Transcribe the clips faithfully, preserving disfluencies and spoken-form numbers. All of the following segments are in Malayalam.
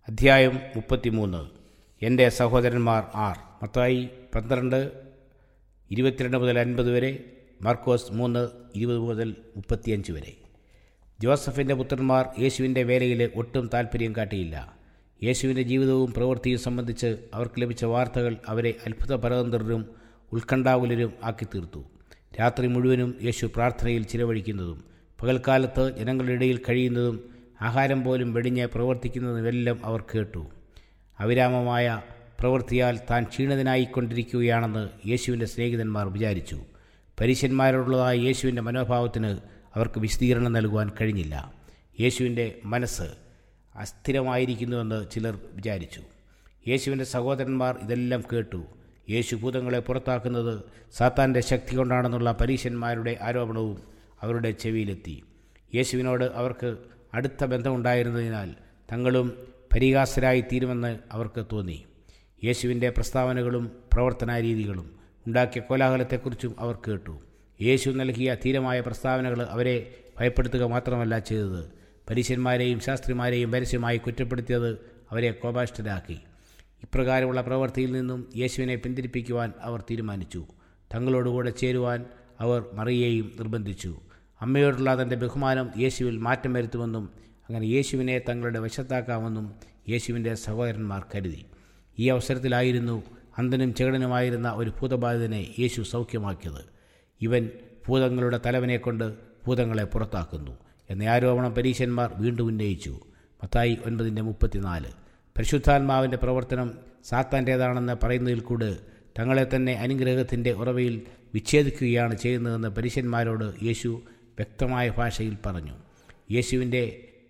അധ്യായം മുപ്പത്തിമൂന്ന്. എൻ്റെ സഹോദരന്മാർ ആർ. മത്തായി പന്ത്രണ്ട് ഇരുപത്തിരണ്ട് മുതൽ അൻപത് വരെ, മാർക്കോസ് മൂന്ന് ഇരുപത് മുതൽ മുപ്പത്തിയഞ്ച് വരെ. ജോസഫിൻ്റെ പുത്രന്മാർ യേശുവിൻ്റെ വേലയിൽ ഒട്ടും താൽപ്പര്യം കാട്ടിയില്ല. യേശുവിൻ്റെ ജീവിതവും പ്രവൃത്തിയും സംബന്ധിച്ച് അവർക്ക് ലഭിച്ച വാർത്തകൾ അവരെ അത്ഭുതപരതന്ത്രരും ഉത്കണ്ഠാകുലരും ആക്കിത്തീർത്തു. രാത്രി മുഴുവനും യേശു പ്രാർത്ഥനയിൽ ചിലവഴിക്കുന്നതും പകൽക്കാലത്ത് ജനങ്ങളുടെ ഇടയിൽ കഴിയുന്നതും ആഹാരം പോലും വെടിഞ്ഞ് പ്രവർത്തിക്കുന്നതുമെല്ലാം അവർ കേട്ടു. അവിരാമമായ പ്രവൃത്തിയാൽ താൻ ക്ഷീണിതനായിക്കൊണ്ടിരിക്കുകയാണെന്ന് യേശുവിൻ്റെ സ്നേഹിതന്മാർ വിചാരിച്ചു. പരീശന്മാരോടുള്ളതായ യേശുവിൻ്റെ മനോഭാവത്തിന് അവർക്ക് വിശദീകരണം നൽകുവാൻ കഴിഞ്ഞില്ല. യേശുവിൻ്റെ മനസ്സ് അസ്ഥിരമായിരിക്കുന്നുവെന്ന് ചിലർ വിചാരിച്ചു. യേശുവിൻ്റെ സഹോദരന്മാർ ഇതെല്ലാം കേട്ടു. യേശു ഭൂതങ്ങളെ പുറത്താക്കുന്നത് സാത്താൻ്റെ ശക്തി കൊണ്ടാണെന്നുള്ള പരീശന്മാരുടെ ആരോപണവും അവരുടെ ചെവിയിലെത്തി. യേശുവിനോട് അവർക്ക് അടുത്ത ബന്ധമുണ്ടായിരുന്നതിനാൽ തങ്ങളും പരിഹാസരായി തീരുമെന്ന് അവർക്ക് തോന്നി. യേശുവിൻ്റെ പ്രസ്താവനകളും പ്രവർത്തന രീതികളും ഉണ്ടാക്കിയ കോലാഹലത്തെക്കുറിച്ചും അവർ കേട്ടു. യേശു നൽകിയ ധീരമായ പ്രസ്താവനകൾ അവരെ ഭയപ്പെടുത്തുക മാത്രമല്ല ചെയ്തത്, പരീശന്മാരെയും ശാസ്ത്രിമാരെയും പരസ്യമായി കുറ്റപ്പെടുത്തിയത് അവരെ കോപാഷ്ഠരാക്കി. ഇപ്രകാരമുള്ള പ്രവൃത്തിയിൽ നിന്നും യേശുവിനെ പിന്തിരിപ്പിക്കുവാൻ അവർ തീരുമാനിച്ചു. തങ്ങളോടുകൂടെ ചേരുവാൻ അവർ മറിയയെയും നിർബന്ധിച്ചു. അമ്മയോടുള്ള തൻ്റെ ബഹുമാനം യേശുവിൽ മാറ്റം വരുത്തുമെന്നും അങ്ങനെ യേശുവിനെ തങ്ങളുടെ വശത്താക്കാമെന്നും യേശുവിൻ്റെ സഹോദരന്മാർ കരുതി. ഈ അവസരത്തിലായിരുന്നു അന്ധനും ചെകിടനുമായിരുന്ന ഒരു ഭൂതബാധിതനെ യേശു സൗഖ്യമാക്കിയത്. ഇവൻ ഭൂതങ്ങളുടെ തലവനെ കൊണ്ട് ഭൂതങ്ങളെ പുറത്താക്കുന്നു എന്ന ആരോപണം പരീശന്മാർ വീണ്ടും ഉന്നയിച്ചു. മത്തായി ഒൻപതിൻ്റെ മുപ്പത്തിനാല്. പരിശുദ്ധാത്മാവിൻ്റെ പ്രവർത്തനം സാത്താൻ്റേതാണെന്ന് പറയുന്നതിൽ കൂടെ തങ്ങളെ തന്നെ അനുഗ്രഹത്തിൻ്റെ ഉറവയിൽ വിച്ഛേദിക്കുകയാണ് ചെയ്യുന്നതെന്ന് പരീശന്മാരോട് യേശു വ്യക്തമായ ഭാഷയിൽ പറഞ്ഞു. യേശുവിൻ്റെ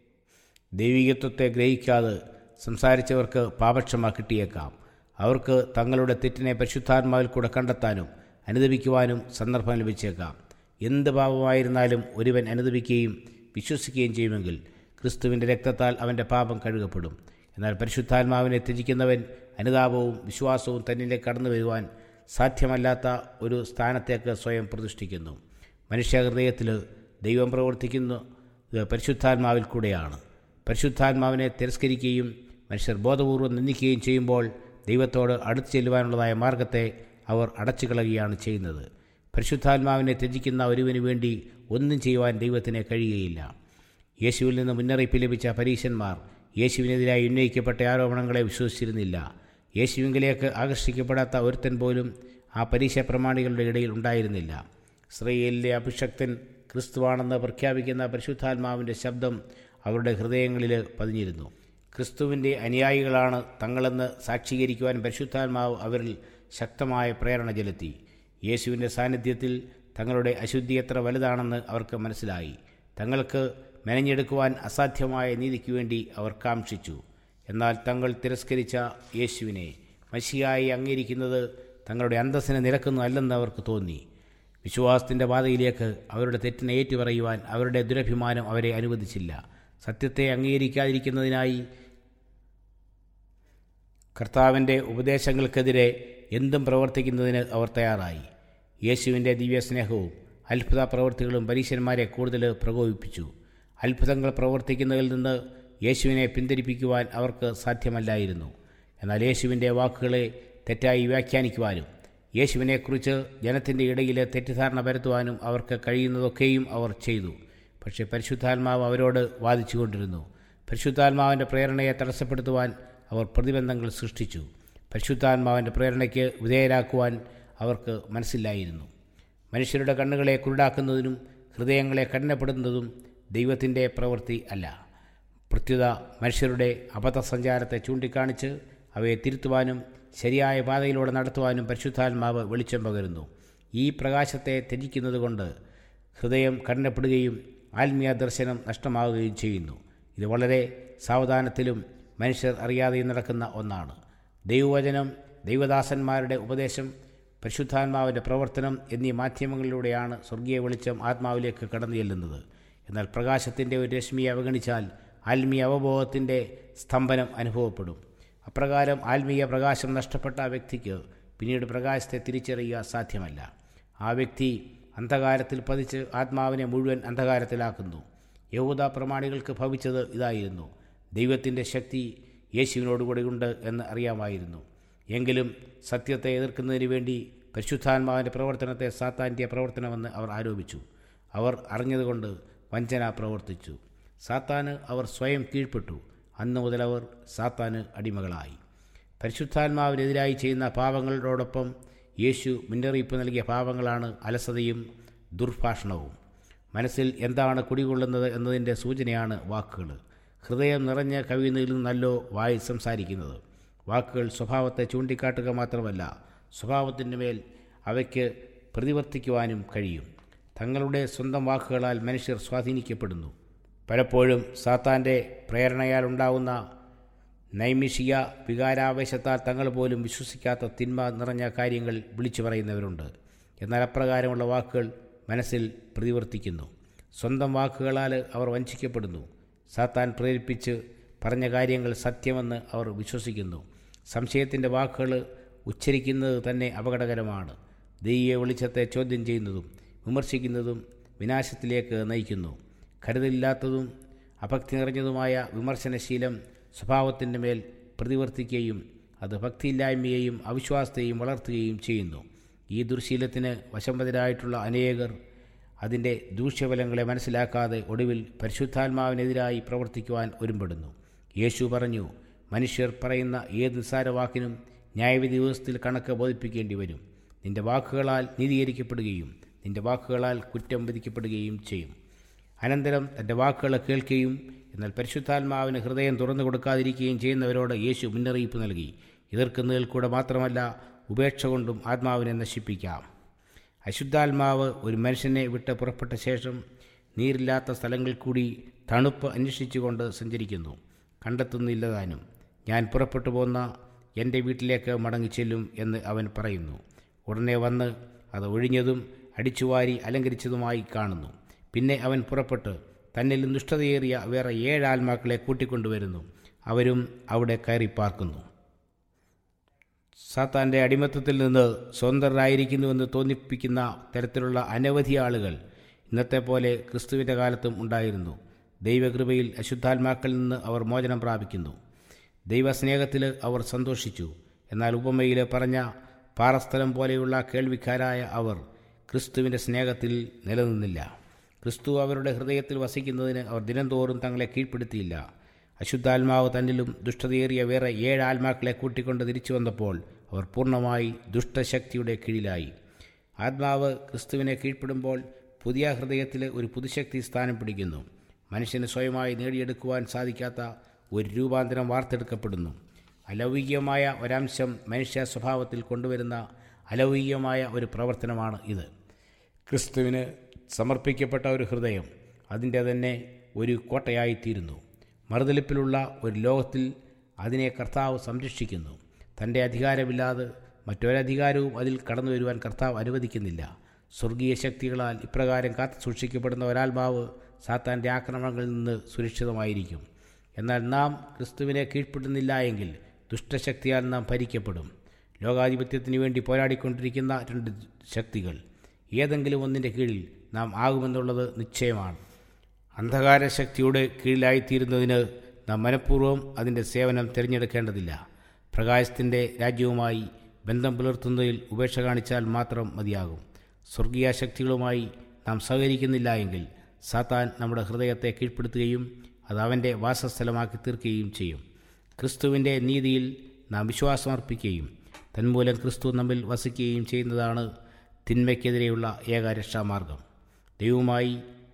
ദൈവികത്വത്തെ ഗ്രഹിക്കാതെ സംസാരിച്ചവർക്ക് പാപക്ഷമ കിട്ടിയേക്കാം. അവർക്ക് തങ്ങളുടെ തെറ്റിനെ പരിശുദ്ധാത്മാവിൽ കൂടെ കണ്ടെത്താനും അനുദപിക്കുവാനും സന്ദർഭം ലഭിച്ചേക്കാം. എന്ത് പാപമായിരുന്നാലും ഒരുവൻ അനുദപിക്കുകയും വിശ്വസിക്കുകയും ചെയ്യുമെങ്കിൽ ക്രിസ്തുവിൻ്റെ രക്തത്താൽ അവൻ്റെ പാപം കഴുകപ്പെടും. എന്നാൽ പരിശുദ്ധാത്മാവിനെ ത്യജിക്കുന്നവൻ അനുതാപവും വിശ്വാസവും തന്നിലേക്ക് കടന്നു വരുവാൻ സാധ്യമല്ലാത്ത ഒരു സ്ഥാനത്തേക്ക് സ്വയം പ്രതിഷ്ഠിക്കുന്നു. മനുഷ്യഹൃദയത്തിൽ ദൈവം പ്രവർത്തിക്കുന്നത് പരിശുദ്ധാത്മാവിൽ കൂടെയാണ്. പരിശുദ്ധാത്മാവിനെ തിരസ്കരിക്കുകയും മനുഷ്യർ ബോധപൂർവ്വം നിന്ദിക്കുകയും ചെയ്യുമ്പോൾ ദൈവത്തോട് അടുത്തു ചെല്ലുവാനുള്ളതായ മാർഗത്തെ അവർ അടച്ചു കളയുകയാണ് ചെയ്യുന്നത്. പരിശുദ്ധാത്മാവിനെ ത്യജിക്കുന്ന ഒരുവന് വേണ്ടി ഒന്നും ചെയ്യുവാൻ ദൈവത്തിന് കഴിയുകയില്ല. യേശുവിൽ നിന്ന് മുന്നറിയിപ്പ് ലഭിച്ച പരീശന്മാർ യേശുവിനെതിരായി ഉന്നയിക്കപ്പെട്ട ആരോപണങ്ങളെ വിശ്വസിച്ചിരുന്നില്ല. യേശുവിങ്കിലേക്ക് ആകർഷിക്കപ്പെടാത്ത ഒരുത്തൻ പോലും ആ പരീശ പ്രമാണികളുടെ ഇടയിൽ ഉണ്ടായിരുന്നില്ല. ഇസ്രായേലിലെ അഭിഷക്തൻ ക്രിസ്തുവാണെന്ന് പ്രഖ്യാപിക്കുന്ന പരിശുദ്ധാത്മാവിൻ്റെ ശബ്ദം അവരുടെ ഹൃദയങ്ങളിൽ പതിഞ്ഞിരുന്നു. ക്രിസ്തുവിൻ്റെ അനുയായികളാണ് തങ്ങളെന്ന് സാക്ഷീകരിക്കുവാൻ പരിശുദ്ധാത്മാവ് അവരിൽ ശക്തമായ പ്രേരണ ചെലുത്തി. യേശുവിൻ്റെ സാന്നിധ്യത്തിൽ തങ്ങളുടെ അശുദ്ധി എത്ര വലുതാണെന്ന് അവർക്ക് മനസ്സിലായി. തങ്ങൾക്ക് മെനഞ്ഞെടുക്കുവാൻ അസാധ്യമായ നീതിക്ക് വേണ്ടി അവർ കാംക്ഷിച്ചു. എന്നാൽ തങ്ങൾ തിരസ്കരിച്ച യേശുവിനെ മശിഹായി അംഗീകരിക്കുന്നത് തങ്ങളുടെ അന്തസ്സിന് നിരക്കുന്നതല്ലെന്ന് അവർക്ക് തോന്നി. വിശ്വാസത്തിൻ്റെ പാതയിലേക്ക് അവരുടെ തെറ്റിനെ ഏറ്റുപറയുവാൻ അവരുടെ ദുരഭിമാനം അവരെ അനുവദിച്ചില്ല. സത്യത്തെ അംഗീകരിക്കാതിരിക്കുന്നതിനായി കർത്താവിൻ്റെ ഉപദേശങ്ങൾക്കെതിരെ എന്തും പ്രവർത്തിക്കുന്നതിന് അവർ തയ്യാറായി. യേശുവിൻ്റെ ദിവ്യസ്നേഹവും അത്ഭുത പ്രവൃത്തികളും പരീശന്മാരെ കൂടുതൽ പ്രകോപിപ്പിച്ചു. അത്ഭുതങ്ങൾ പ്രവർത്തിക്കുന്നതിൽ നിന്ന് യേശുവിനെ പിന്തിരിപ്പിക്കുവാൻ അവർക്ക് സാധ്യമല്ലായിരുന്നു. എന്നാൽ യേശുവിൻ്റെ വാക്കുകളെ തെറ്റായി വ്യാഖ്യാനിക്കുവാനും യേശുവിനെക്കുറിച്ച് ജനത്തിൻ്റെ ഇടയിൽ തെറ്റിദ്ധാരണ പരത്തുവാനും അവർക്ക് കഴിയുന്നതൊക്കെയും അവർ ചെയ്തു. പക്ഷേ പരിശുദ്ധാത്മാവ് അവരോട് വാദിച്ചുകൊണ്ടിരുന്നു. പരിശുദ്ധാത്മാവിൻ്റെ പ്രേരണയെ തടസ്സപ്പെടുത്തുവാൻ അവർ പ്രതിബന്ധങ്ങൾ സൃഷ്ടിച്ചു. പരിശുദ്ധാത്മാവിൻ്റെ പ്രേരണയ്ക്ക് വിധേയരാക്കുവാൻ അവർക്ക് മനസ്സില്ലായിരുന്നു. മനുഷ്യരുടെ കണ്ണുകളെ കുരുടാക്കുന്നതിനും ഹൃദയങ്ങളെ കഠിനപ്പെടുത്തുന്നതും ദൈവത്തിൻ്റെ പ്രവൃത്തി അല്ല. പ്രത്യുത മനുഷ്യരുടെ അബദ്ധസഞ്ചാരത്തെ ചൂണ്ടിക്കാണിച്ച് അവയെ തിരുത്തുവാനും ശരിയായ പാതയിലൂടെ നടത്തുവാനും പരിശുദ്ധാത്മാവ് വെളിച്ചം പകരുന്നു. ഈ പ്രകാശത്തെ ത്യജിക്കുന്നത് കൊണ്ട് ഹൃദയം കഠിനപ്പെടുകയും ആത്മീയ ദർശനം നഷ്ടമാവുകയും ചെയ്യുന്നു. ഇത് വളരെ സാവധാനത്തിലും മനുഷ്യർ അറിയാതെയും നടക്കുന്ന ഒന്നാണ്. ദൈവവചനം, ദൈവദാസന്മാരുടെ ഉപദേശം, പരിശുദ്ധാത്മാവിൻ്റെ പ്രവർത്തനം എന്നീ മാധ്യമങ്ങളിലൂടെയാണ് സ്വർഗീയ വെളിച്ചം ആത്മാവിലേക്ക് കടന്നു ചെല്ലുന്നത്. എന്നാൽ പ്രകാശത്തിൻ്റെ ഒരു രശ്മിയെ അവഗണിച്ചാൽ ആത്മീയ അവബോധത്തിൻ്റെ സ്തംഭനം അനുഭവപ്പെടും. അപ്രകാരം ആത്മീയ പ്രകാശം നഷ്ടപ്പെട്ട ആ വ്യക്തിക്ക് പിന്നീട് പ്രകാശത്തെ തിരിച്ചറിയുക സാധ്യമല്ല. ആ വ്യക്തി അന്ധകാരത്തിൽ പതിച്ച് ആത്മാവിനെ മുഴുവൻ അന്ധകാരത്തിലാക്കുന്നു. യഹൂദ പ്രമാണികൾക്ക് ഭവിച്ചത് ഇതായിരുന്നു. ദൈവത്തിൻ്റെ ശക്തി യേശുവിനോടുകൂടി ഉണ്ട് എന്ന് അറിയാമായിരുന്നു. എങ്കിലും സത്യത്തെ എതിർക്കുന്നതിന് വേണ്ടി പരിശുദ്ധാത്മാവിൻ്റെ പ്രവർത്തനത്തെ സാത്താൻ്റെ പ്രവർത്തനമെന്ന് അവർ ആരോപിച്ചു. അവർ അറിഞ്ഞതുകൊണ്ട് വഞ്ചന പ്രവർത്തിച്ചു. സാത്താന് അവർ സ്വയം കീഴ്പ്പെട്ടു. അന്നു മുതൽ അവർ സാത്താന് അടിമകളായി. പരിശുദ്ധാത്മാവിനെതിരായി ചെയ്യുന്ന പാപങ്ങളോടൊപ്പം യേശു മുന്നറിയിപ്പ് നൽകിയ പാപങ്ങളാണ് അലസതയും ദുർഭാഷണവും. മനസ്സിൽ എന്താണ് കുടികൊള്ളുന്നത് എന്നതിൻ്റെ സൂചനയാണ് വാക്കുകൾ. ഹൃദയം നിറഞ്ഞ് കവിയുന്നതിൽ നിന്നല്ലോ വായിൽ സംസാരിക്കുന്നത്. വാക്കുകൾ സ്വഭാവത്തെ ചൂണ്ടിക്കാട്ടുക മാത്രമല്ല, സ്വഭാവത്തിൻ്റെ മേൽ അവയ്ക്ക് പ്രതിവർത്തിക്കുവാനും കഴിയും. തങ്ങളുടെ സ്വന്തം വാക്കുകളാൽ മനുഷ്യർ സ്വാധീനിക്കപ്പെടുന്നു. പലപ്പോഴും സാത്താൻ്റെ പ്രേരണയാൽ ഉണ്ടാകുന്ന നൈമിഷിക വികാരാവേശത്താൽ തങ്ങൾ പോലും വിശ്വസിക്കാത്ത തിന്മ നിറഞ്ഞ കാര്യങ്ങൾ വിളിച്ചു പറയുന്നവരുണ്ട്. എന്നാൽ അപ്രകാരമുള്ള വാക്കുകൾ മനസ്സിൽ പ്രതിവർത്തിക്കുന്നു. സ്വന്തം വാക്കുകളാൽ അവർ വഞ്ചിക്കപ്പെടുന്നു. സാത്താൻ പ്രേരിപ്പിച്ച് പറഞ്ഞ കാര്യങ്ങൾ സത്യമെന്ന് അവർ വിശ്വസിക്കുന്നു. സംശയത്തിൻ്റെ വാക്കുകൾ ഉച്ചരിക്കുന്നത് തന്നെ അപകടകരമാണ്. ദൈവീയ വെളിച്ചത്തെ ചോദ്യം ചെയ്യുന്നതും വിമർശിക്കുന്നതും വിനാശത്തിലേക്ക് നയിക്കുന്നു. കരുതലില്ലാത്തതും അഭക്തി നിറഞ്ഞതുമായ വിമർശനശീലം സ്വഭാവത്തിൻ്റെ മേൽ പ്രതിവർത്തിക്കുകയും അത് ഭക്തിയില്ലായ്മയെയും അവിശ്വാസത്തെയും വളർത്തുകയും ചെയ്യുന്നു. ഈ ദുർശീലത്തിന് വശംവദരായിട്ടുള്ള അനേകർ അതിൻ്റെ ദൂഷ്യഫലങ്ങളെ മനസ്സിലാക്കാതെ ഒടുവിൽ പരിശുദ്ധാത്മാവിനെതിരായി പ്രവർത്തിക്കുവാൻ ഒരുമ്പെടുന്നു. യേശു പറഞ്ഞു, മനുഷ്യർ പറയുന്ന ഏത് നിസ്സാര വാക്കിനും ന്യായവിധി ദിവസത്തിൽ കണക്ക് ബോധിപ്പിക്കേണ്ടി വരും. നിൻ്റെ വാക്കുകളാൽ നീതീകരിക്കപ്പെടുകയും നിൻ്റെ വാക്കുകളാൽ കുറ്റം വിധിക്കപ്പെടുകയും ചെയ്യും. അനന്തരം തൻ്റെ വാക്കുകൾ കേൾക്കുകയും എന്നാൽ പരിശുദ്ധാത്മാവിന് ഹൃദയം തുറന്നു കൊടുക്കാതിരിക്കുകയും ചെയ്യുന്നവരോട് യേശു മുന്നറിയിപ്പ് നൽകി. എതിർക്കുന്നതിൽ കൂടെ മാത്രമല്ല, ഉപേക്ഷ കൊണ്ടും ആത്മാവിനെ നശിപ്പിക്കാം. അശുദ്ധാത്മാവ് ഒരു മനുഷ്യനെ വിട്ട് പുറപ്പെട്ട ശേഷം നീരില്ലാത്ത സ്ഥലങ്ങളിൽ കൂടി തണുപ്പ് അന്വേഷിച്ചുകൊണ്ട് സഞ്ചരിക്കുന്നു. കണ്ടെത്തുന്നില്ലതാനും. ഞാൻ പുറപ്പെട്ടു പോന്ന എൻ്റെ വീട്ടിലേക്ക് മടങ്ങിച്ചെല്ലും എന്ന് അവൻ പറയുന്നു. ഉടനെ വന്ന് അത് ഒഴിഞ്ഞതും അടിച്ചുവാരി അലങ്കരിച്ചതുമായി കാണുന്നു. പിന്നെ അവൻ പുറപ്പെട്ട് തന്നിലും ദുഷ്ടതയേറിയ വേറെ ഏഴ് ആത്മാക്കളെ കൂട്ടിക്കൊണ്ടുവരുന്നു. അവരും അവിടെ കയറി പാർക്കുന്നു. സാത്താൻ്റെ അടിമത്തത്തിൽ നിന്ന് സ്വതന്ത്രരായിരിക്കുന്നുവെന്ന് തോന്നിപ്പിക്കുന്ന തരത്തിലുള്ള അനവധി ആളുകൾ ഇന്നത്തെ പോലെ ക്രിസ്തുവിൻ്റെ കാലത്തും ഉണ്ടായിരുന്നു. ദൈവകൃപയിൽ അശുദ്ധാത്മാക്കളിൽ നിന്ന് അവർ മോചനം പ്രാപിക്കുന്നു. ദൈവസ്നേഹത്തിൽ അവർ സന്തോഷിച്ചു. എന്നാൽ ഉപമയിൽ പറഞ്ഞ പാറസ്ഥലം പോലെയുള്ള കേൾവിക്കാരായ അവർ ക്രിസ്തുവിൻ്റെ സ്നേഹത്തിൽ നിലനിന്നില്ല. ക്രിസ്തു അവരുടെ ഹൃദയത്തിൽ വസിക്കുന്നതിന് അവർ ദിനംതോറും തങ്ങളെ കീഴ്പ്പെടുത്തിയില്ല. അശുദ്ധാത്മാവ് തന്നിലും ദുഷ്ടതയേറിയ വേറെ ഏഴ് ആത്മാക്കളെ കൂട്ടിക്കൊണ്ട് തിരിച്ചു വന്നപ്പോൾ അവർ പൂർണ്ണമായി ദുഷ്ടശക്തിയുടെ കീഴിലായി. ആത്മാവ് ക്രിസ്തുവിനെ കീഴ്പ്പെടുമ്പോൾ പുതിയ ഹൃദയത്തിൽ ഒരു പുതുശക്തി സ്ഥാനം പിടിക്കുന്നു. മനുഷ്യന് സ്വയമായി നേടിയെടുക്കുവാൻ സാധിക്കാത്ത ഒരു രൂപാന്തരം വാർത്തെടുക്കപ്പെടുന്നു. അലൗകികമായ ഒരംശം മനുഷ്യ സ്വഭാവത്തിൽ കൊണ്ടുവരുന്ന അലൗകികമായ ഒരു പ്രവർത്തനമാണ് ഇത്. ക്രിസ്തുവിന് സമർപ്പിക്കപ്പെട്ട ഒരു ഹൃദയം അതിൻ്റെ തന്നെ ഒരു കോട്ടയായിത്തീരുന്നു. മറുതലിപ്പിലുള്ള ഒരു ലോകത്തിൽ അതിനെ കർത്താവ് സംരക്ഷിക്കുന്നു. തൻ്റെ അധികാരമില്ലാതെ മറ്റൊരധികാരവും അതിൽ കടന്നു വരുവാൻ കർത്താവ് അനുവദിക്കുന്നില്ല. സ്വർഗീയ ശക്തികളാൽ ഇപ്രകാരം കാത്തു സൂക്ഷിക്കപ്പെടുന്ന ഒരാത്മാവ് സാത്താൻ്റെ ആക്രമണങ്ങളിൽ നിന്ന് സുരക്ഷിതമായിരിക്കും. എന്നാൽ നാം ക്രിസ്തുവിനെ കീഴ്പ്പെടുന്നില്ല എങ്കിൽ ദുഷ്ടശക്തിയാൽ നാം ഭരിക്കപ്പെടും. ലോകാധിപത്യത്തിന് വേണ്ടി പോരാടിക്കൊണ്ടിരിക്കുന്ന രണ്ട് ശക്തികൾ ഏതെങ്കിലും ഒന്നിൻ്റെ കീഴിൽ നാം ആകുമെന്നുള്ളത് നിശ്ചയമാണ്. അന്ധകാരശക്തിയുടെ കീഴിലായിത്തീരുന്നതിന് നാം മനഃപൂർവ്വം അതിൻ്റെ സേവനം തിരഞ്ഞെടുക്കേണ്ടതില്ല. പ്രകാശത്തിൻ്റെ രാജ്യവുമായി ബന്ധം പുലർത്തുന്നതിൽ ഉപേക്ഷ കാണിച്ചാൽ മാത്രം മതിയാകും. സ്വർഗീയ ശക്തികളുമായി നാം സഹകരിക്കുന്നില്ല എങ്കിൽ സാത്താൻ നമ്മുടെ ഹൃദയത്തെ കീഴ്പ്പെടുത്തുകയും അത് അവൻ്റെ വാസസ്ഥലമാക്കി തീർക്കുകയും ചെയ്യും. ക്രിസ്തുവിൻ്റെ നീതിയിൽ നാം വിശ്വാസമർപ്പിക്കുകയും തന്മൂലം ക്രിസ്തു നമ്മിൽ വസിക്കുകയും ചെയ്യുന്നതാണ് തിന്മയ്ക്കെതിരെയുള്ള ഏക രക്ഷാമാർഗം. ദൈവവുമായി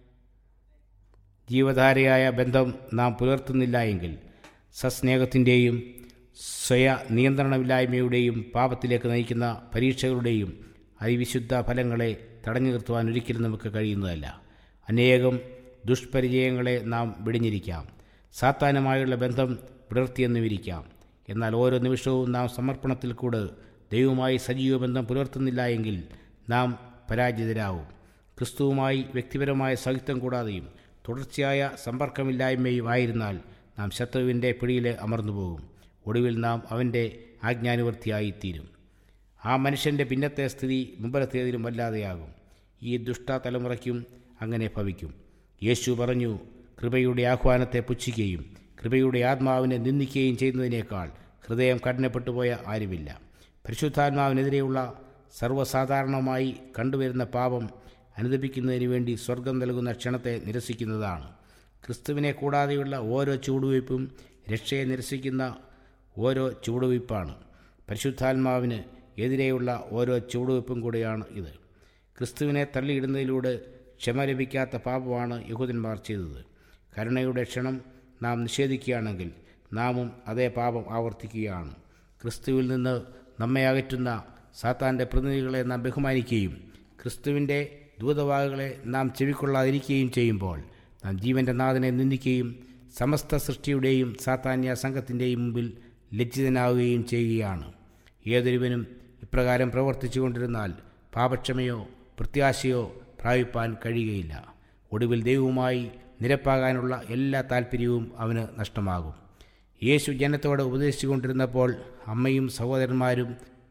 ജീവധാരയായ ബന്ധം നാം പുലർത്തുന്നില്ല എങ്കിൽ സസ്നേഹത്തിൻ്റെയും സ്വയ നിയന്ത്രണമില്ലായ്മയുടെയും പാപത്തിലേക്ക് നയിക്കുന്ന പരീക്ഷകളുടെയും അതിവിശുദ്ധ ഫലങ്ങളെ തടഞ്ഞു നിർത്തുവാൻ ഒരിക്കലും നമുക്ക് കഴിയുന്നതല്ല. അനേകം ദുഷ്പരിചയങ്ങളെ നാം വെടിഞ്ഞിരിക്കാം. സാത്താനുമായുള്ള ബന്ധം പുലർത്തിയെന്നുമിരിക്കാം. എന്നാൽ ഓരോ നിമിഷവും നാം സമർപ്പണത്തിൽ കൂടെ ദൈവവുമായി സജീവ ബന്ധം പുലർത്തുന്നില്ല എങ്കിൽ നാം പരാജിതരാകും. ക്രിസ്തുവുമായി വ്യക്തിപരമായ സഹിത്വം കൂടാതെയും തുടർച്ചയായ സമ്പർക്കമില്ലായ്മയും ആയിരുന്നാൽ നാം ശത്രുവിൻ്റെ പിടിയിൽ അമർന്നുപോകും. ഒടുവിൽ നാം അവൻ്റെ ആജ്ഞാനുവർത്തിയായിത്തീരും. ആ മനുഷ്യൻ്റെ പിന്നത്തെ സ്ഥിതി മുമ്പലത്തേതിലും വല്ലാതെയാകും. ഈ ദുഷ്ട തലമുറയ്ക്കും അങ്ങനെ ഭവിക്കും. യേശു പറഞ്ഞു, കൃപയുടെ ആഹ്വാനത്തെ പുച്ഛിക്കുകയും കൃപയുടെ ആത്മാവിനെ നിന്ദിക്കുകയും ചെയ്യുന്നതിനേക്കാൾ ഹൃദയം കഠിനപ്പെട്ടുപോയ ആരുമില്ല. പരിശുദ്ധാത്മാവിനെതിരെയുള്ള സർവ്വസാധാരണമായി കണ്ടുവരുന്ന പാപം അനുദപിക്കുന്നതിന് വേണ്ടി സ്വർഗം നൽകുന്ന ക്ഷണത്തെ നിരസിക്കുന്നതാണ്. ക്രിസ്തുവിനെ കൂടാതെയുള്ള ഓരോ ചുവടുവയ്പും രക്ഷയെ നിരസിക്കുന്ന ഓരോ ചുവടുവയ്പ്പാണ്. പരിശുദ്ധാത്മാവിന് എതിരെയുള്ള ഓരോ ചുവടുവയ്പ്പും കൂടെയാണ് ഇത്. ക്രിസ്തുവിനെ തള്ളിയിടുന്നതിലൂടെ ക്ഷമ ലഭിക്കാത്ത പാപമാണ് യഹൂദന്മാർ ചെയ്തത്. കരുണയുടെ ക്ഷണം നാം നിഷേധിക്കുകയാണെങ്കിൽ നാമും അതേ പാപം ആവർത്തിക്കുകയാണ്. ക്രിസ്തുവിൽ നിന്ന് നമ്മെ അകറ്റുന്ന സാത്താൻ്റെ പ്രതിനിധികളെ നാം ബഹുമാനിക്കുകയും ക്രിസ്തുവിൻ്റെ ദൂതവാകുകളെ നാം ചെവിക്കൊള്ളാതിരിക്കുകയും ചെയ്യുമ്പോൾ നാം ജീവൻ്റെ നാഥനെ നിന്ദിക്കുകയും സമസ്ത സൃഷ്ടിയുടെയും സാത്താന്യ സംഘത്തിൻ്റെയും മുമ്പിൽ ലജ്ജിതനാവുകയും ചെയ്യുകയാണ്. ഏതൊരുവനും ഇപ്രകാരം പ്രവർത്തിച്ചു കൊണ്ടിരുന്നാൽ പാപക്ഷമയോ പ്രത്യാശയോ പ്രാപിപ്പാൻ കഴിയുകയില്ല. ഒടുവിൽ ദൈവവുമായി നിരപ്പാകാനുള്ള എല്ലാ താല്പര്യവും അവന് നഷ്ടമാകും. യേശു ജനത്തോട് ഉപദേശിച്ചു കൊണ്ടിരുന്നപ്പോൾ അമ്മയും സഹോദരന്മാരും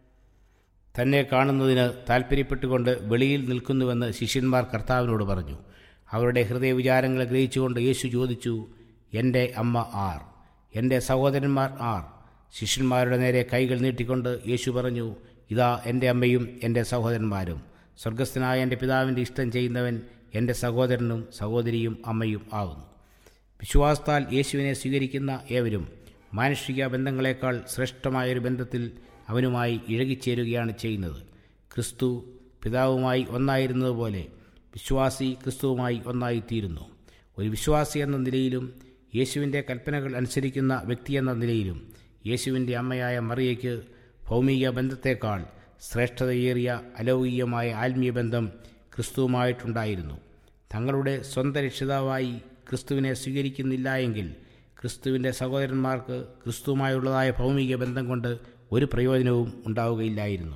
തന്നെ കാണുന്നതിന് താല്പര്യപ്പെട്ടുകൊണ്ട് വെളിയിൽ നിൽക്കുന്നുവെന്ന് ശിഷ്യന്മാർ കർത്താവിനോട് പറഞ്ഞു. അവരുടെ ഹൃദയവിചാരങ്ങളെ ഗ്രഹിച്ചുകൊണ്ട് യേശു ചോദിച്ചു, എൻ്റെ അമ്മ ആർ? എൻ്റെ സഹോദരന്മാർ ആർ? ശിഷ്യന്മാരുടെ നേരെ കൈകൾ നീട്ടിക്കൊണ്ട് യേശു പറഞ്ഞു, ഇതാ എൻ്റെ അമ്മയും എൻ്റെ സഹോദരന്മാരും. സ്വർഗസ്ഥനായ എൻ്റെ പിതാവിൻ്റെ ഇഷ്ടം ചെയ്യുന്നവൻ എൻ്റെ സഹോദരനും സഹോദരിയും അമ്മയും ആകുന്നു. വിശ്വാസത്താൽ യേശുവിനെ സ്വീകരിക്കുന്ന ഏവരും മാനുഷിക ബന്ധങ്ങളെക്കാൾ ശ്രേഷ്ഠമായൊരു ബന്ധത്തിൽ അവനുമായി ഇഴകിച്ചേരുകയാണ് ചെയ്യുന്നത്. ക്രിസ്തു പിതാവുമായി ഒന്നായിരുന്നതുപോലെ വിശ്വാസി ക്രിസ്തുവുമായി ഒന്നായിത്തീരുന്നു. ഒരു വിശ്വാസി എന്ന നിലയിലും യേശുവിൻ്റെ കൽപ്പനകൾ അനുസരിക്കുന്ന വ്യക്തിയെന്ന നിലയിലും യേശുവിൻ്റെ അമ്മയായ മറിയയ്ക്ക് ഭൗമിക ബന്ധത്തേക്കാൾ ശ്രേഷ്ഠതയേറിയ അലൗകികമായ ആത്മീയ ബന്ധം ക്രിസ്തുവുമായിട്ടുണ്ടായിരുന്നു. തങ്ങളുടെ സ്വന്തം രക്ഷിതാവായി ക്രിസ്തുവിനെ സ്വീകരിക്കുന്നില്ല എങ്കിൽ ക്രിസ്തുവിൻ്റെ സഹോദരന്മാർക്ക് ക്രിസ്തുവുമായുള്ളതായ ഭൗമിക ബന്ധം കൊണ്ട് ഒരു പ്രയോജനവും ഉണ്ടാവുകയില്ലായിരുന്നു.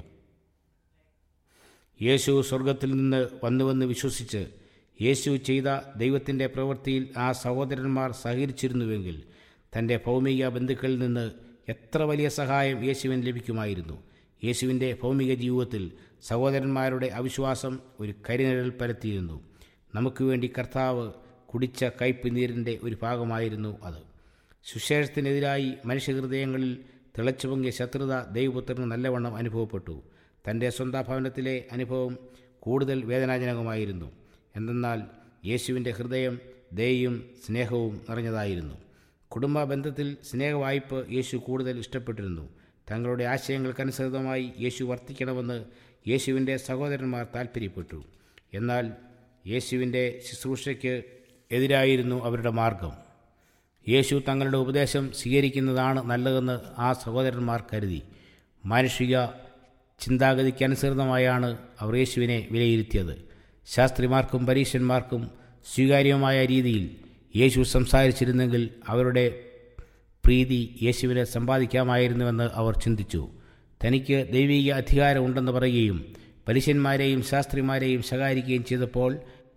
യേശു സ്വർഗത്തിൽ നിന്ന് വന്നുവെന്ന് വിശ്വസിച്ച് യേശു ചെയ്ത ദൈവത്തിൻ്റെ പ്രവൃത്തിയിൽ ആ സഹോദരന്മാർ സഹകരിച്ചിരുന്നുവെങ്കിൽ തൻ്റെ ഭൗമിക ബന്ധുക്കളിൽ നിന്ന് എത്ര വലിയ സഹായം യേശുവിന് ലഭിക്കുമായിരുന്നു. യേശുവിൻ്റെ ഭൗമിക ജീവിതത്തിൽ സഹോദരന്മാരുടെ അവിശ്വാസം ഒരു കരിനിഴൽ പരത്തിയിരുന്നു. നമുക്ക് വേണ്ടി കർത്താവ് കുടിച്ച കയ്പ് നീരിൻ്റെ ഒരു ഭാഗമായിരുന്നു അത്. സുശേഷത്തിനെതിരായി മനുഷ്യഹൃദയങ്ങളിൽ തിളച്ചു പൊങ്ങിയ ശത്രുത ദൈവപുത്രന് നല്ലവണ്ണം അനുഭവപ്പെട്ടു. തൻ്റെ സ്വന്തം ഭവനത്തിലെ അനുഭവം കൂടുതൽ വേദനാജനകമായിരുന്നു. എന്തെന്നാൽ യേശുവിൻ്റെ ഹൃദയം ദയയും സ്നേഹവും നിറഞ്ഞതായിരുന്നു. കുടുംബ ബന്ധത്തിൽ സ്നേഹവായ്പ യേശു കൂടുതൽ ഇഷ്ടപ്പെട്ടിരുന്നു. തങ്ങളുടെ ആശയങ്ങൾക്കനുസൃതമായി യേശു വർത്തിക്കണമെന്ന് യേശുവിൻ്റെ സഹോദരന്മാർ താൽപ്പര്യപ്പെട്ടു. എന്നാൽ യേശുവിൻ്റെ ശുശ്രൂഷയ്ക്ക് എതിരായിരുന്നു അവരുടെ മാർഗം. യേശു തങ്ങളുടെ ഉപദേശം സ്വീകരിക്കുന്നതാണ് നല്ലതെന്ന് ആ സഹോദരന്മാർ കരുതി. മാനുഷിക ചിന്താഗതിക്കനുസൃതമായാണ് അവർ യേശുവിനെ വിലയിരുത്തിയത്. ശാസ്ത്രിമാർക്കും പരീശന്മാർക്കും സ്വീകാര്യമായ രീതിയിൽ യേശു സംസാരിച്ചിരുന്നെങ്കിൽ അവരുടെ പ്രീതി യേശുവിനെ സമ്പാദിക്കാമായിരുന്നുവെന്ന് അവർ ചിന്തിച്ചു. തനിക്ക് ദൈവിക അധികാരം ഉണ്ടെന്ന് പറയുകയും പരീശന്മാരെയും ശാസ്ത്രിമാരെയും ശകാരിക്കുകയും ചെയ്തപ്പോൾ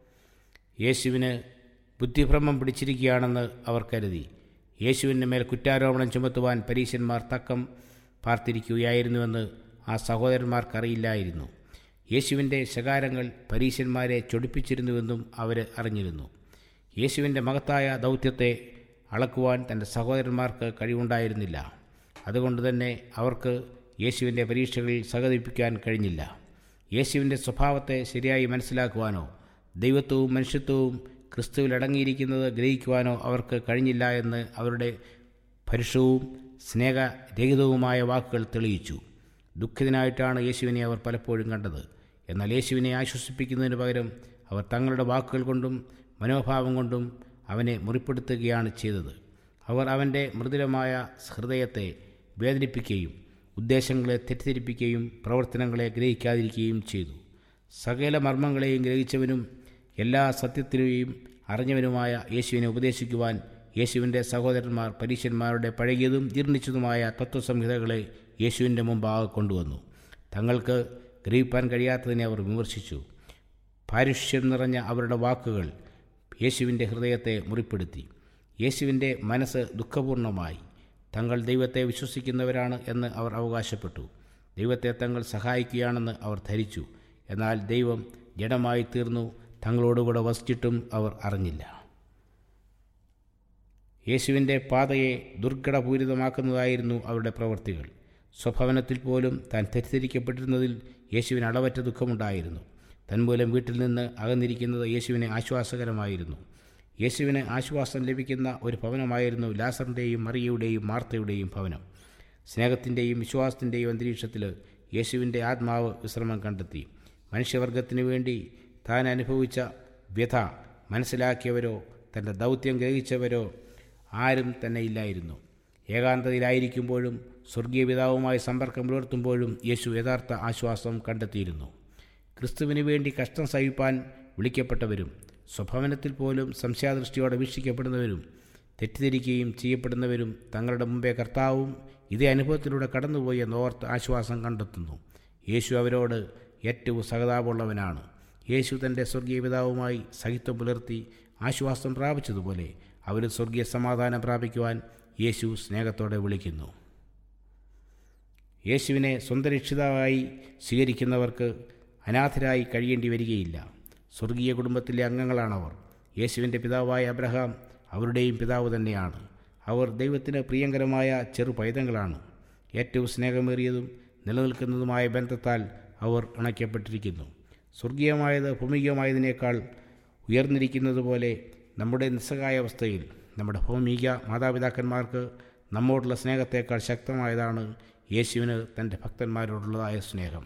യേശുവിന് ബുദ്ധിഭ്രമം പിടിച്ചിരിക്കുകയാണെന്ന് അവർ കരുതി. യേശുവിൻ്റെ മേൽ കുറ്റാരോപണം ചുമത്തുവാൻ പരീശന്മാർ തക്കം പാർത്തിരിക്കുകയായിരുന്നുവെന്ന് ആ സഹോദരന്മാർക്കറിയില്ലായിരുന്നു. യേശുവിൻ്റെ ശകാരങ്ങൾ പരീശന്മാരെ ചൊടിപ്പിച്ചിരുന്നുവെന്നും അവർ അറിഞ്ഞിരുന്നു. യേശുവിൻ്റെ മഹത്തായ ദൗത്യത്തെ അളക്കുവാൻ തൻ്റെ സഹോദരന്മാർക്ക് കഴിവുണ്ടായിരുന്നില്ല. അതുകൊണ്ട് തന്നെ അവർക്ക് യേശുവിൻ്റെ പരീക്ഷകളിൽ സഹകരിപ്പിക്കാൻ കഴിഞ്ഞില്ല. യേശുവിൻ്റെ സ്വഭാവത്തെ ശരിയായി മനസ്സിലാക്കുവാനോ ദൈവത്വവും മനുഷ്യത്വവും ക്രിസ്തുവിൽ അടങ്ങിയിരിക്കുന്നത് ഗ്രഹിക്കുവാനോ അവർക്ക് കഴിഞ്ഞില്ല എന്ന് അവരുടെ പരുഷവും സ്നേഹരഹിതവുമായ വാക്കുകൾ തെളിയിച്ചു. ദുഃഖിതനായിട്ടാണ് യേശുവിനെ അവർ പലപ്പോഴും കണ്ടത്. എന്നാൽ യേശുവിനെ ആശ്വസിപ്പിക്കുന്നതിന് പകരം അവർ തങ്ങളുടെ വാക്കുകൾ കൊണ്ടും മനോഭാവം കൊണ്ടും അവനെ മുറിപ്പെടുത്തുകയാണ് ചെയ്തത്. അവർ അവൻ്റെ മൃദുലമായ ഹൃദയത്തെ വേദനിപ്പിക്കുകയും ഉദ്ദേശങ്ങളെ തെറ്റിദ്ധരിപ്പിക്കുകയും പ്രവർത്തനങ്ങളെ ഗ്രഹിക്കാതിരിക്കുകയും ചെയ്തു. സകല മർമ്മങ്ങളെയും ഗ്രഹിച്ചവനും എല്ലാ സത്യത്തിനെയും അറിഞ്ഞവനുമായ യേശുവിനെ ഉപദേശിക്കുവാൻ യേശുവിൻ്റെ സഹോദരന്മാർ പരീശന്മാരുടെ പഴകിയതും ജീർണിച്ചതുമായ തത്വസംഹിതകളെ യേശുവിൻ്റെ മുമ്പാകെ കൊണ്ടുവന്നു. തങ്ങൾക്ക് ഗ്രഹിപ്പാൻ കഴിയാത്തതിനെ അവർ വിമർശിച്ചു. പാരുഷ്യം നിറഞ്ഞ അവരുടെ വാക്കുകൾ യേശുവിൻ്റെ ഹൃദയത്തെ മുറിപ്പെടുത്തി. യേശുവിൻ്റെ മനസ്സ് ദുഃഖപൂർണമായി. തങ്ങൾ ദൈവത്തെ വിശ്വസിക്കുന്നവരാണ് എന്ന് അവർ അവകാശപ്പെട്ടു. ദൈവത്തെ തങ്ങൾ സഹായിക്കുകയാണെന്ന് അവർ ധരിച്ചു. എന്നാൽ ദൈവം ജഡമായി തീർന്നു തങ്ങളോടുകൂടെ വസിച്ചിട്ടും അവർ അറിഞ്ഞില്ല. യേശുവിൻ്റെ പാതയെ ദുർഘടപൂരിതമാക്കുന്നതായിരുന്നു അവരുടെ പ്രവൃത്തികൾ. സ്വഭവനത്തിൽ പോലും താൻ തെറ്റിദ്ധരിക്കപ്പെട്ടിരുന്നതിൽ യേശുവിന് അളവറ്റ ദുഃഖമുണ്ടായിരുന്നു. തന്മൂലം വീട്ടിൽ നിന്ന് അകന്നിരിക്കുന്നത് യേശുവിന് ആശ്വാസകരമായിരുന്നു. യേശുവിന് ആശ്വാസം ലഭിക്കുന്ന ഒരു ഭവനമായിരുന്നു ലാസറിൻ്റെയും മറിയയുടെയും മാർത്തയുടെയും ഭവനം. സ്നേഹത്തിൻ്റെയും വിശ്വാസത്തിൻ്റെയും അന്തരീക്ഷത്തിൽ യേശുവിൻ്റെ ആത്മാവ് വിശ്രമം കണ്ടെത്തി. മനുഷ്യവർഗത്തിനു വേണ്ടി താൻ അനുഭവിച്ച വ്യഥ മനസ്സിലാക്കിയവരോ തൻ്റെ ദൗത്യം ഗ്രഹിച്ചവരോ ആരും തന്നെ ഇല്ലായിരുന്നു. ഏകാന്തതയിലായിരിക്കുമ്പോഴും സ്വർഗീയ പിതാവുമായി സമ്പർക്കം പുലർത്തുമ്പോഴും യേശു യഥാർത്ഥ ആശ്വാസം കണ്ടെത്തിയിരുന്നു. ക്രിസ്തുവിന് വേണ്ടി കഷ്ടം സഹിപ്പാൻ വിളിക്കപ്പെട്ടവരും സ്വഭവനത്തിൽ പോലും സംശയദൃഷ്ടിയോടെ വീക്ഷിക്കപ്പെടുന്നവരും തെറ്റിദ്ധരിക്കുകയും ചെയ്യപ്പെടുന്നവരും തങ്ങളുടെ മുമ്പേ കർത്താവും ഇതേ അനുഭവത്തിലൂടെ കടന്നുപോയി എന്നോർത്ത് ആശ്വാസം കണ്ടെത്തുന്നു. യേശു അവരോട് ഏറ്റവും സഹതാപമുള്ളവനാണ്. യേശു തൻ്റെ സ്വർഗീയ പിതാവുമായി സഹിത്വം പുലർത്തി ആശ്വാസം പ്രാപിച്ചതുപോലെ അവരും സ്വർഗീയ സമാധാനം പ്രാപിക്കുവാൻ യേശു സ്നേഹത്തോടെ വിളിക്കുന്നു. യേശുവിനെ സ്വന്തം രക്ഷിതാവായി സ്വീകരിക്കുന്നവർക്ക് അനാഥരായി കഴിയേണ്ടി വരികയില്ല. സ്വർഗീയ കുടുംബത്തിലെ അംഗങ്ങളാണവർ. യേശുവിൻ്റെ പിതാവായ അബ്രഹാം അവരുടെയും പിതാവ് തന്നെയാണ്. അവർ ദൈവത്തിന് പ്രിയങ്കരമായ ചെറു പൈതങ്ങളാണ്. ഏറ്റവും സ്നേഹമേറിയതും നിലനിൽക്കുന്നതുമായ ബന്ധത്താൽ അവർ അണയ്ക്കപ്പെട്ടിരിക്കുന്നു. സ്വർഗീയമായത് ഭൗമികമായതിനേക്കാൾ ഉയർന്നിരിക്കുന്നതുപോലെ നമ്മുടെ നിസ്സഹായാവസ്ഥയിൽ നമ്മുടെ ഭൗമിക മാതാപിതാക്കന്മാർക്ക് നമ്മോടുള്ള സ്നേഹത്തേക്കാൾ ശക്തമായതാണ് യേശുവിന് തൻ്റെ ഭക്തന്മാരോടുള്ളതായ സ്നേഹം.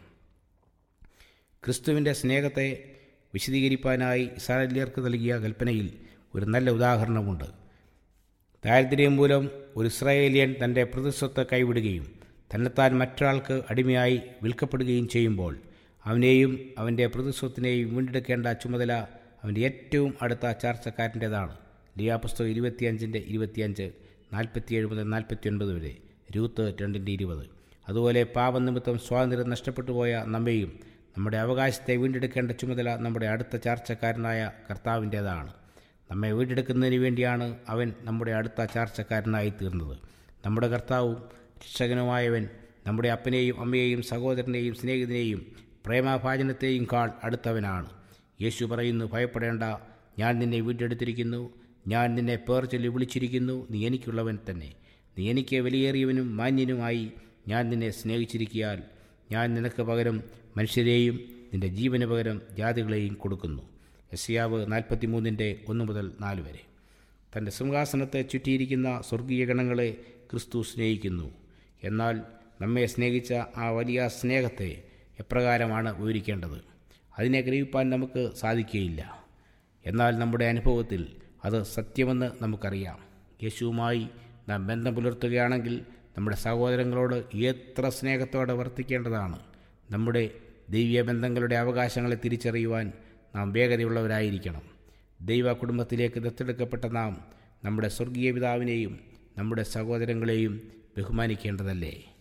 ക്രിസ്തുവിൻ്റെ സ്നേഹത്തെ വിശദീകരിക്കാനായി ഇസ്രായേല്യർക്ക് നൽകിയ കൽപ്പനയിൽ ഒരു നല്ല ഉദാഹരണമുണ്ട്. ദാരിദ്ര്യം മൂലം ഒരു ഇസ്രായേലിയൻ തൻ്റെ പ്രതിസ്വത്ത് കൈവിടുകയും തന്നെത്താൻ മറ്റൊരാൾക്ക് അടിമയായി വിൽക്കപ്പെടുകയും ചെയ്യുമ്പോൾ അവനെയും അവൻ്റെ പ്രതിസ്വത്തിനെയും വീണ്ടെടുക്കേണ്ട ചുമതല അവൻ്റെ ഏറ്റവും അടുത്ത ചാർച്ചക്കാരൻ്റേതാണ്. ലിയാപുസ്തകം ഇരുപത്തിയഞ്ചിൻ്റെ ഇരുപത്തിയഞ്ച്, നാൽപ്പത്തിയേഴ് മുതൽ നാൽപ്പത്തി ഒൻപത് വരെ, രൂത്ത് രണ്ടിൻ്റെ ഇരുപത്. അതുപോലെ പാപനിമിത്തം സ്വാതന്ത്ര്യം നഷ്ടപ്പെട്ടു പോയ നമ്മെയും നമ്മുടെ അവകാശത്തെ വീണ്ടെടുക്കേണ്ട ചുമതല നമ്മുടെ അടുത്ത ചാർച്ചക്കാരനായ കർത്താവിൻ്റേതാണ്. നമ്മെ വീണ്ടെടുക്കുന്നതിന് വേണ്ടിയാണ് അവൻ നമ്മുടെ അടുത്ത ചാർച്ചക്കാരനായി തീർന്നത്. നമ്മുടെ കർത്താവും രക്ഷകനുമായവൻ നമ്മുടെ അപ്പനെയും അമ്മയെയും സഹോദരനെയും സ്നേഹിതനെയും പ്രേമഭാജനത്തെയും കാൾ അടുത്തവനാണ്. യേശു പറയുന്നു, ഭയപ്പെടേണ്ട, ഞാൻ നിന്നെ വീണ്ടെടുത്തിരിക്കുന്നു, ഞാൻ നിന്നെ പേർ ചൊല്ലി വിളിച്ചിരിക്കുന്നു, നീ എനിക്കുള്ളവൻ തന്നെ, നീ എനിക്ക് വിലയേറിയവനും മാന്യനുമായി ഞാൻ നിന്നെ സ്നേഹിച്ചിരിക്കയാൽ ഞാൻ നിനക്ക് പകരം മനുഷ്യരെയും നിൻ്റെ ജീവന് പകരം ജാതികളെയും കൊടുക്കുന്നു. യെശയ്യാവ് നാൽപ്പത്തി മൂന്നിൻ്റെ ഒന്ന് മുതൽ നാല് വരെ. തൻ്റെ സിംഹാസനത്തെ ചുറ്റിയിരിക്കുന്ന സ്വർഗീയ ഗണങ്ങളെ ക്രിസ്തു സ്നേഹിക്കുന്നു. എന്നാൽ നമ്മെ സ്നേഹിച്ച ആ വലിയ സ്നേഹത്തെ എപ്രകാരമാണ് വിവരിക്കേണ്ടത്? അതിനെ ഗ്രഹിപ്പാൻ നമുക്ക് സാധിക്കുകയില്ല. എന്നാൽ നമ്മുടെ അനുഭവത്തിൽ അത് സത്യമെന്ന് നമുക്കറിയാം. യേശുവുമായി നാം ബന്ധം പുലർത്തുകയാണെങ്കിൽ നമ്മുടെ സഹോദരങ്ങളോട് എത്ര സ്നേഹത്തോടെ വർത്തിക്കേണ്ടതാണ്. നമ്മുടെ ദൈവീയ ബന്ധങ്ങളുടെ അവകാശങ്ങളെ തിരിച്ചറിയുവാൻ നാം വേഗതയുള്ളവരായിരിക്കണം. ദൈവ കുടുംബത്തിലേക്ക് ദത്തെടുക്കപ്പെട്ട നാം നമ്മുടെ സ്വർഗീയ പിതാവിനെയും നമ്മുടെ സഹോദരങ്ങളെയും ബഹുമാനിക്കേണ്ടതല്ലേ?